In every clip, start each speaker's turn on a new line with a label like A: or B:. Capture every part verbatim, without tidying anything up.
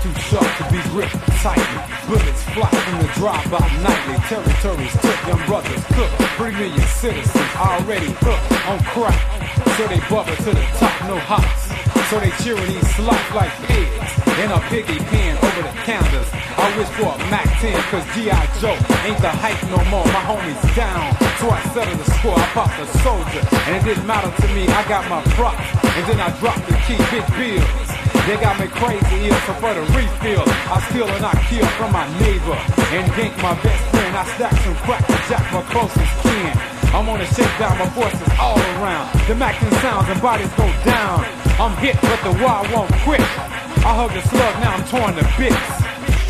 A: too sharp to be gripped tightly. Bullets fly from the drive-by nightly. Territories took, young brothers cook. Three million citizens already hooked on crack. So they bubble to the top, no hops. So they cheering these slots like pigs in a piggy pen over the counters. I wish for a Mac ten, cause G I Joe ain't the hype no more. My homies down, so I settled the score. I popped a soldier, and it didn't matter to me. I got my props, and then I dropped the key, big bills. They got me crazy ill, so for the refill, I steal and I kill from my neighbor and gank my best friend. I stack some crack to jack my closest kin. I'm on a shakedown, my forces all around. The Mackin sounds and bodies go down. I'm hit, but the wild won't quit. I hug the slug, now I'm torn to bits.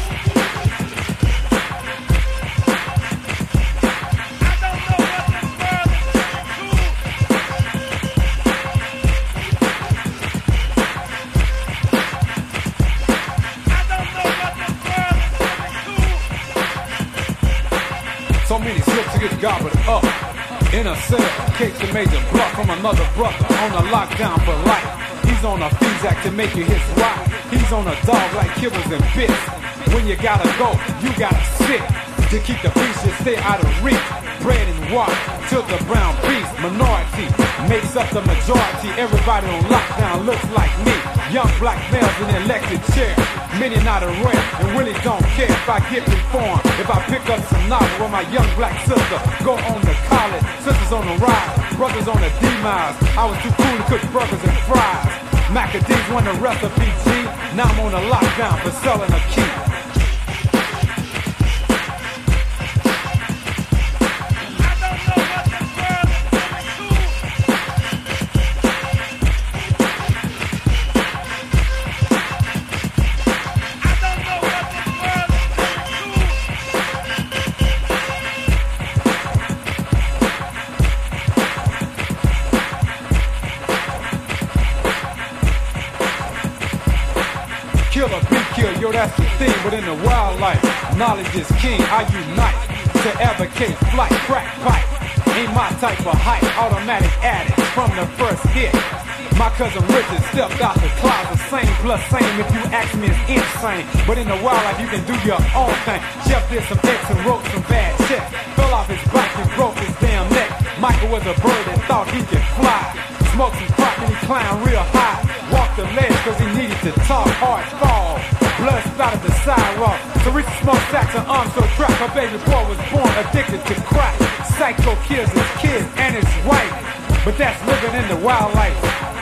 A: So many slips to get gobbled up. In a cell, case the major bluff from another brother on a lockdown for life. He's on a Fees Act to make you his wife. He's on a dog like kibbles and bits. When you gotta go, you gotta sit. To keep the peace, you stay out of reach. Bread and water, till the brown beast. Minority makes up the majority. Everybody on lockdown looks like me. Young black males in an elected chair. Many not aware and really don't care if I get reformed. If I pick up some knowledge with my young black sister, go on to college. Sisters on the rise, brothers on the demise. I was too cool to cook burgers and fries. Macadam's won the recipe G. Now I'm on a lockdown for selling a key. Kill or be killed, yo, that's the thing. But in the wildlife, knowledge is king. I unite to advocate flight, crack pipe. Ain't my type of hype, automatic addict from the first hit. My cousin Richard stepped out the closet, same plus same. If you ask me, it's insane. But in the wildlife, you can do your own thing. Jeff did some X and wrote some bad checks. Fell off his bike and broke his damn neck. Michael was a bird that thought he could fly. Smoked some crack and he climbed real high. Walked the ledge cause he needed to talk. Hard fall, blood splattered the sidewalk. Teresa smoked sacks and arms so trapped. Her baby boy was born addicted to crack. Psycho kills his kids and his wife. But that's living in the wildlife.